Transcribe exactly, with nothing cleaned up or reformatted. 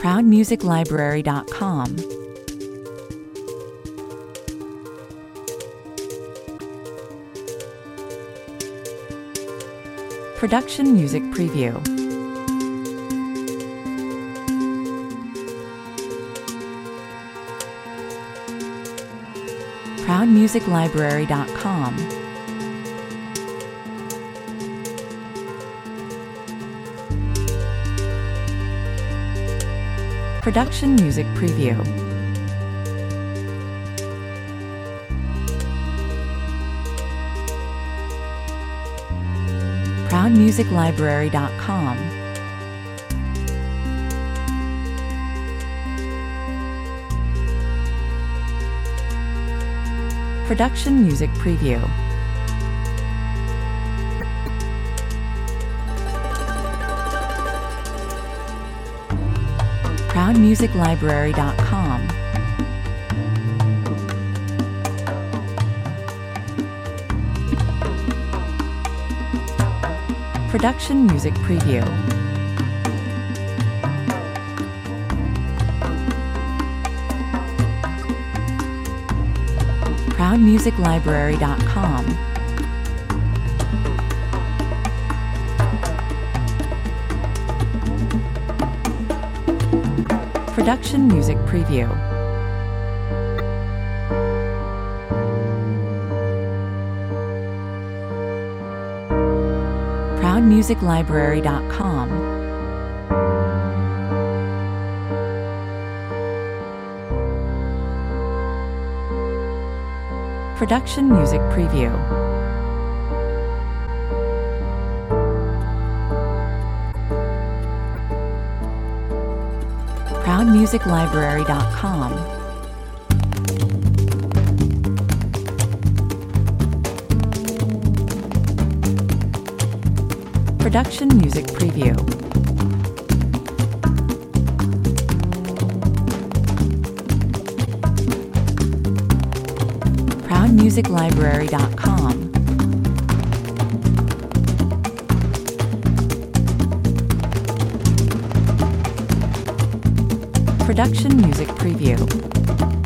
proud music library dot com, Production Music Preview, proud music library dot com, Production Music Preview, proud music library dot com, Production Music Preview, proud music library dot com, Production Music Preview, proud music library dot com, Production Music Preview, proud music library dot com, Production Music Preview, proud music library dot com, Production Music Preview, proud music library dot com, Production Music Preview.